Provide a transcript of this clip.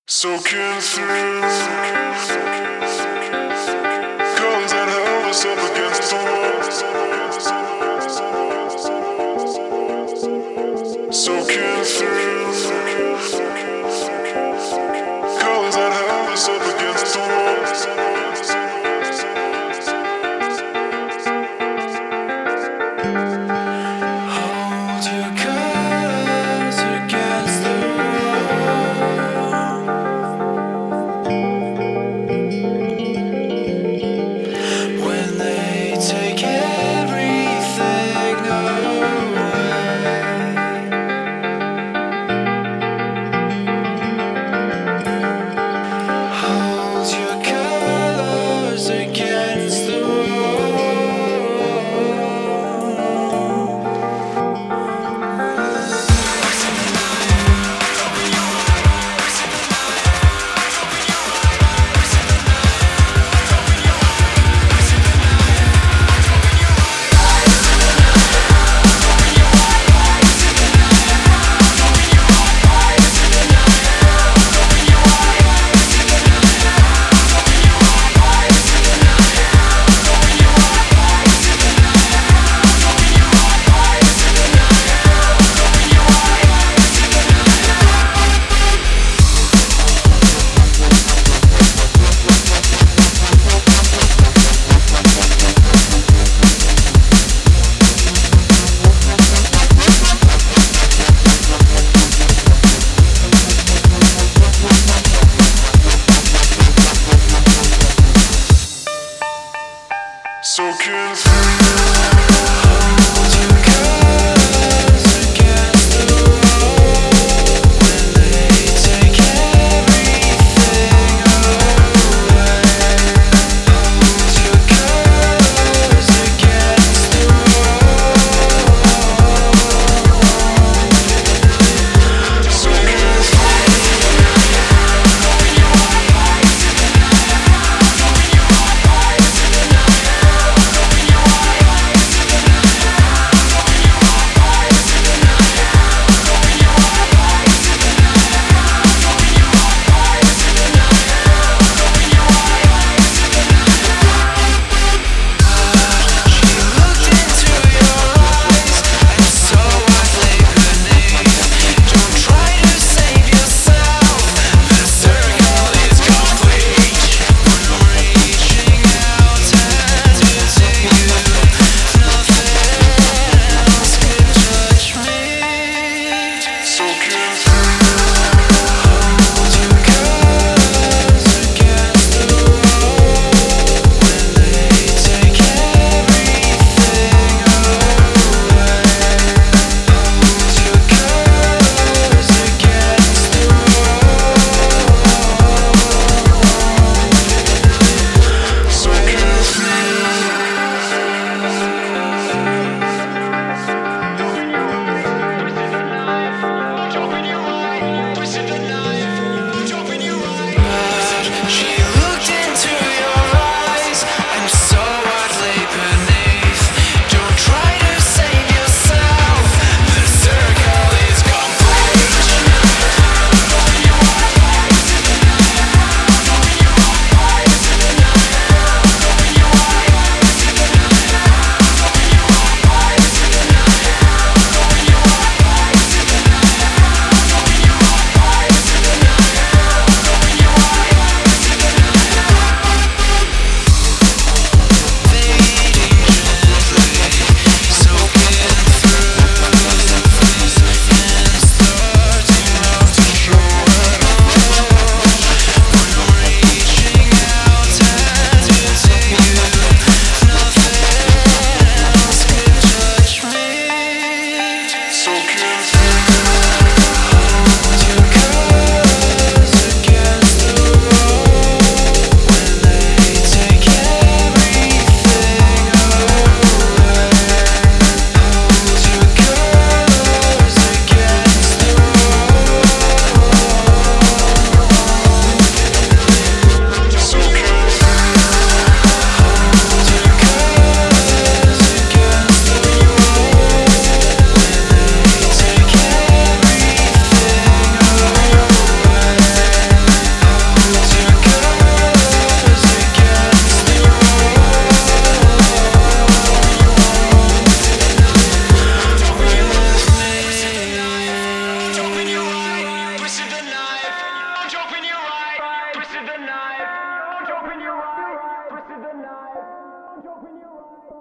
Soaking through colors that held us up against the wall. Soaking through colors that held us up against the wall. Hold your colors against the when they take everything away. Hold your colors against the soaking hold your colors against the wall when they take everything away. Hold your colors against the wall. open your eyes.